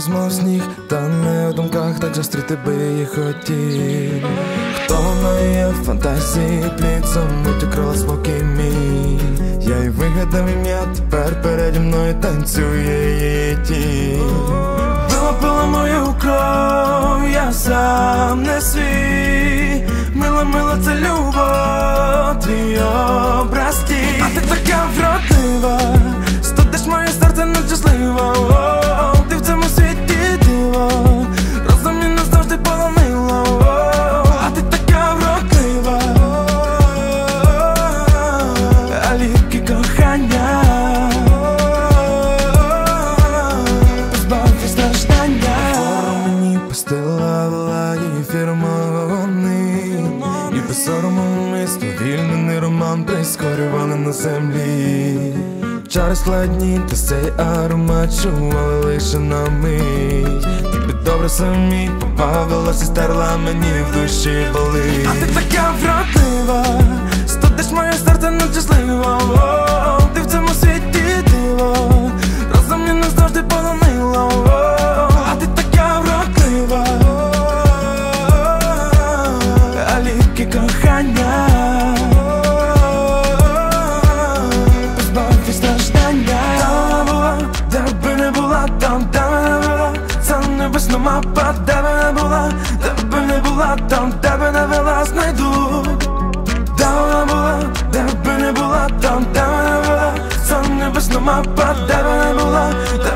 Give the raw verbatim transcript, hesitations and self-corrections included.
розмов сніг, та не в думках так зустріти би її хотів. Хто вона є в фантазії, плід самуть украла спокій мій. Я й вигадав ім'я, тепер переді мною танцює її тінь. Пила, пила мою кров, я сам не свій. Мила, мила, це любов, твій образ тінь. А ти така вродлива, студиш моє серце нещасливо. Ти в цьому світі диво, розум мені назавжди полонило. А ти така вродлива, а ліпкі кохання позбавив страждання. Форму мені пустила, вела її фірмони. І без сорому ми сповільнений роман прискорювали на землі. Чари складні, та цей аромат чували лише на мить. Ти би добре самі побавилась і стерла мені в душі болить. А ти така вродлива, студиш моє серце нещасливо. Ти в цьому світі диво, розум мені назавжди полонило. А ти така вродлива, а ліпкі кохання позбавив страждання. Там була, де би не була, там, де би не була. Це небесна мапа, де би не була, де би не була, там, де би не вела, знайду. Де вона була, де би не була, там, де би не була. Це небесна мапа, де би не була, де